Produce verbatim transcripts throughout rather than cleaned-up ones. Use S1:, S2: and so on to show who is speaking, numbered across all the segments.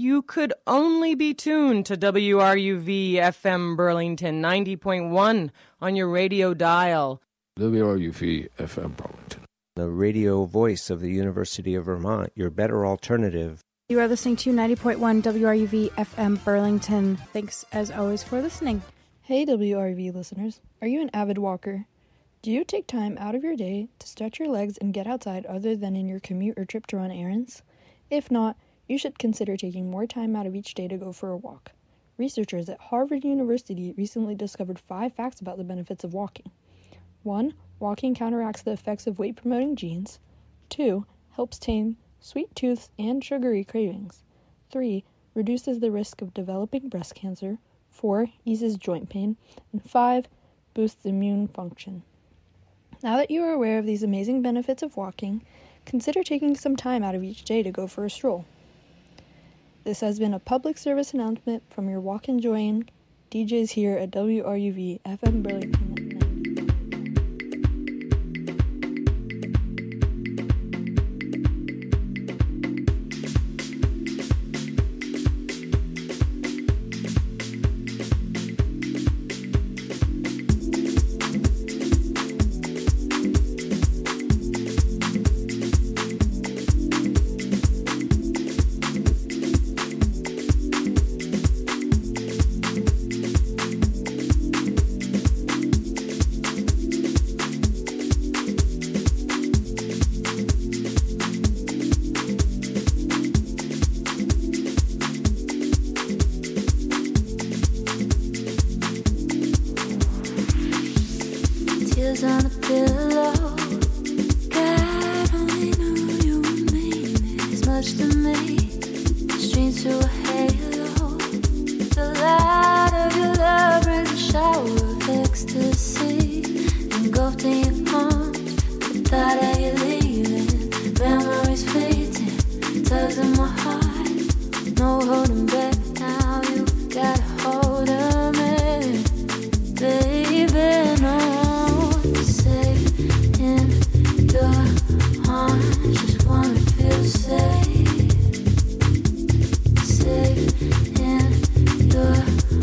S1: you could only be tuned to W R U V F M Burlington ninety point one on your radio dial.
S2: W R U V F M Burlington,
S3: the radio voice of the University of Vermont, your better alternative.
S4: You are listening to ninety point one W R U V F M Burlington. Thanks, as always, for listening.
S5: Hey, W R U V listeners. Are you an avid walker? Do you take time out of your day to stretch your legs and get outside other than in your commute or trip to run errands? If not, you should consider taking more time out of each day to go for a walk. Researchers at Harvard University recently discovered five facts about the benefits of walking. One, walking counteracts the effects of weight-promoting genes. Two, helps tame sweet tooths and sugary cravings. Three, reduces the risk of developing breast cancer. Four, eases joint pain. And five, boosts immune function. Now that you are aware of these amazing benefits of walking, consider taking some time out of each day to go for a stroll. This has been a public service announcement from your walk-enjoying D Js here at W R U V F M Burlington.
S6: Safe in your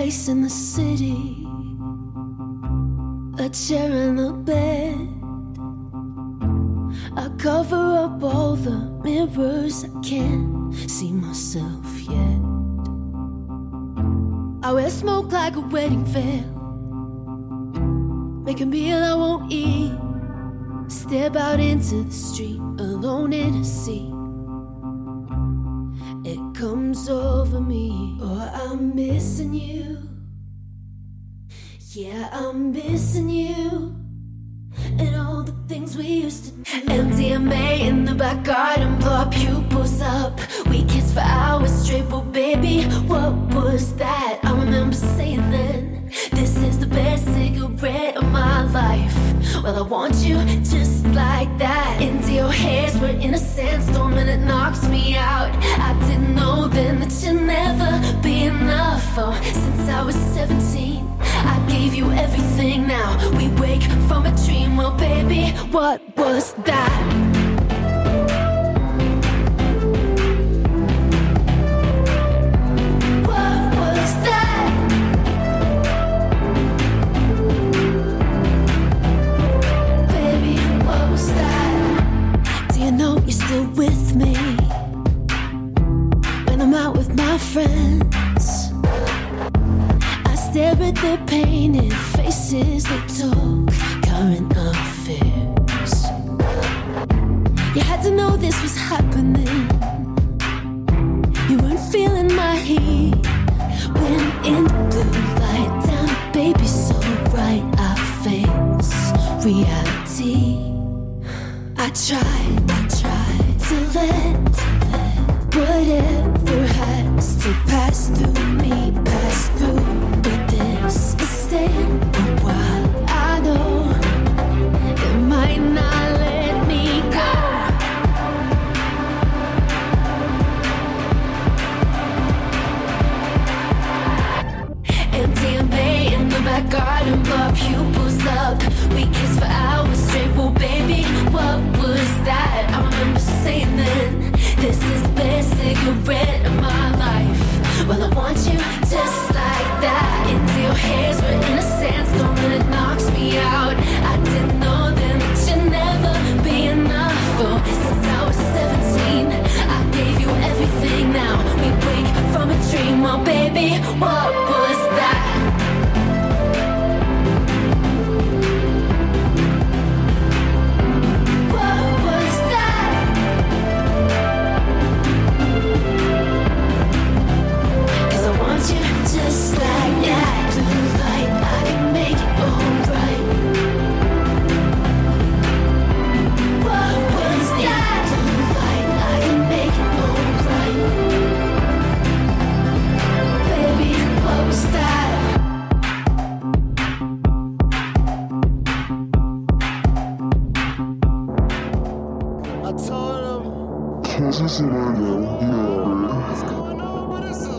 S6: place in the city, a chair and a bed. I cover up all the mirrors, I can't see myself yet. I wear smoke like a wedding veil, make a meal I won't eat, step out into the street alone in a sea. It comes over me, oh, I'm missing you. Yeah, I'm missing you. And all the things we used to do. M D M A in the back garden, blow our pupils up. We kissed for hours straight, well baby, what was that? I remember saying then, this is the best cigarette of my life. Well, I want you just like that. Into your hairs, we're in a sandstorm and it knocks me out. I didn't know then that you'd never be enough. Oh, since I was seventeen, I gave you everything. Now we wake from a dream. Well, baby, what was that? What was that? Baby, what was that? Do you know you're still with me when I'm out with my friends? Stare at their painted faces, they talk current affairs. You had to know this was happening. You weren't feeling my heat when in the blue light down, baby, so bright I face reality. I tried, I tried to let, to let whatever has to pass through me, pass through. This is staying a while. I know it might not let me go. M D M A in the back garden, blow our pupils up. We kissed for hours straight. Well, baby, what was that? I remember saying then, this is the best cigarette of my life. Well, I want you just like that. Into your hairs, we're in a sandstorm and it knocks me out. I didn't know then that you'd never be enough. Oh, since I was seventeen, I gave you everything. Now we wake from a dream. Well, baby, what was that? What was that? Cause I want you just like that. Blue light, I can make it alright. What was that? Blue light, I can make it alright. Baby, what was that?
S7: I told him, cause it's in I know, you know. What's going on with us?